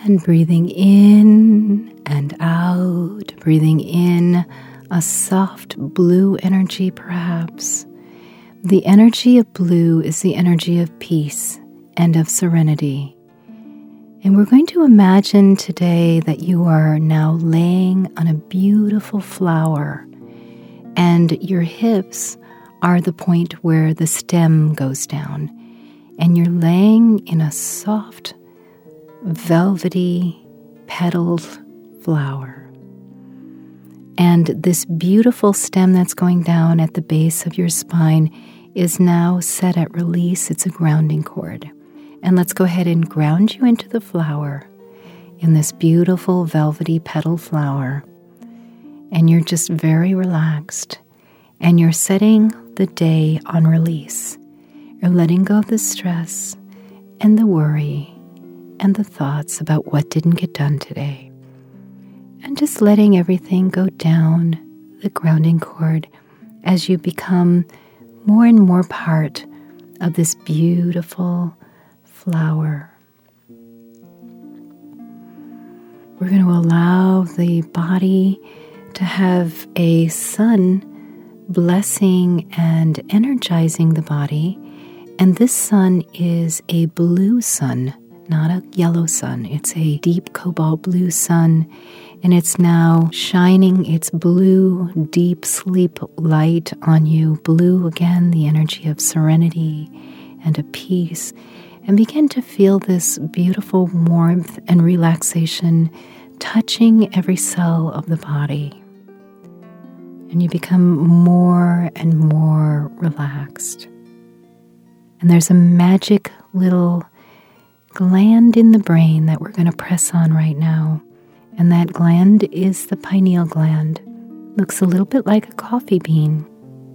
And breathing in and out, breathing in a soft blue energy perhaps. The energy of blue is the energy of peace and of serenity. And we're going to imagine today that you are now laying on a beautiful flower, and your hips are the point where the stem goes down, and you're laying in a soft, velvety, petaled flower. And this beautiful stem that's going down at the base of your spine is now set at release. It's a grounding cord. And let's go ahead and ground you into the flower in this beautiful velvety petal flower. And you're just very relaxed. And you're setting the day on release. You're letting go of the stress and the worry and the thoughts about what didn't get done today. And just letting everything go down the grounding cord as you become more and more part of this beautiful flower. We're going to allow the body to have a sun blessing and energizing the body. And this sun is a blue sun, not a yellow sun. It's a deep cobalt blue sun. And it's now shining its blue, deep sleep light on you. Blue, again, the energy of serenity and of peace. And begin to feel this beautiful warmth and relaxation touching every cell of the body. And you become more and more relaxed. And there's a magic little gland in the brain that we're going to press on right now. And that gland is the pineal gland. Looks a little bit like a coffee bean.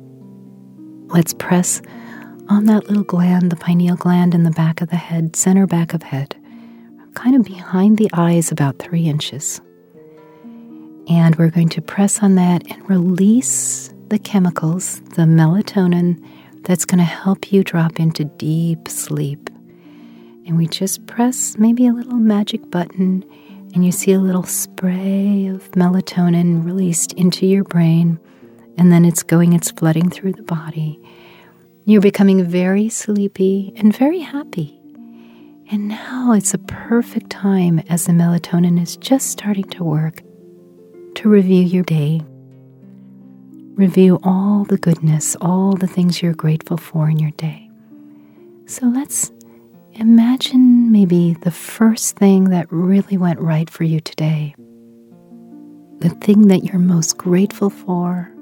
Let's press on that little gland, the pineal gland in the back of the head, center back of head, kind of behind the eyes about 3 inches. And we're going to press on that and release the chemicals, the melatonin, that's going to help you drop into deep sleep. And we just press maybe a little magic button, and you see a little spray of melatonin released into your brain, and then it's flooding through the body. You're becoming very sleepy and very happy. And now it's a perfect time, as the melatonin is just starting to work, to review your day. Review all the goodness, all the things you're grateful for in your day. So let's imagine maybe the first thing that really went right for you today. The thing that you're most grateful for.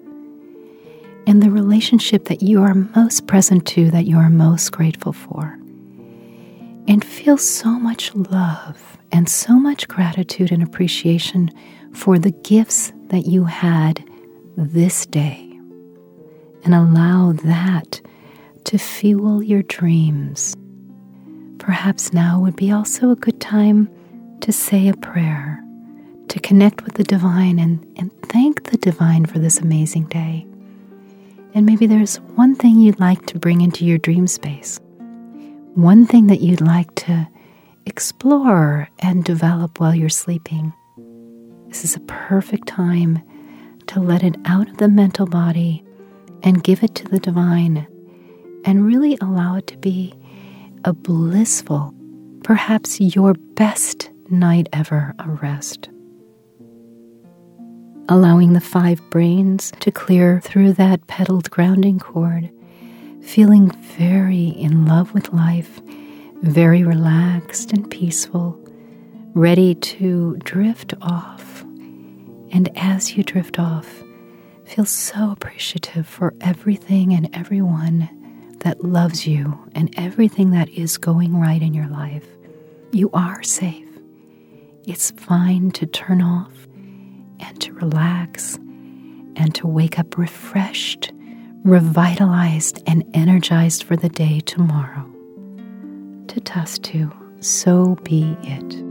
And the relationship that you are most present to, that you are most grateful for. And feel so much love and so much gratitude and appreciation for the gifts that you had this day. And allow that to fuel your dreams. Perhaps now would be also a good time to say a prayer, to connect with the divine and thank the divine for this amazing day. And maybe there's one thing you'd like to bring into your dream space, one thing that you'd like to explore and develop while you're sleeping. This is a perfect time to let it out of the mental body and give it to the divine, and really allow it to be a blissful, perhaps your best night ever of rest. Allowing the 5 brains to clear through that petaled grounding cord, feeling very in love with life, very relaxed and peaceful, ready to drift off. And as you drift off, feel so appreciative for everything and everyone that loves you and everything that is going right in your life. You are safe. It's fine to turn off and to relax and to wake up refreshed, revitalized, and energized for the day tomorrow. Tatastu, so be it.